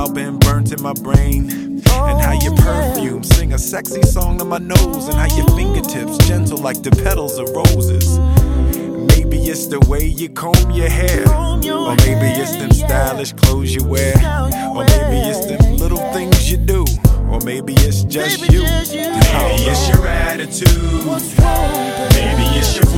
smile been burnt in my brain. And how your perfume sing a sexy song to my nose. And how your fingertips gentle like the petals of roses. Maybe it's the way you comb your hair. Or maybe it's them stylish clothes you wear. Or maybe it's them little things you do. Or maybe it's just you. Maybe it's your attitude. Maybe it's your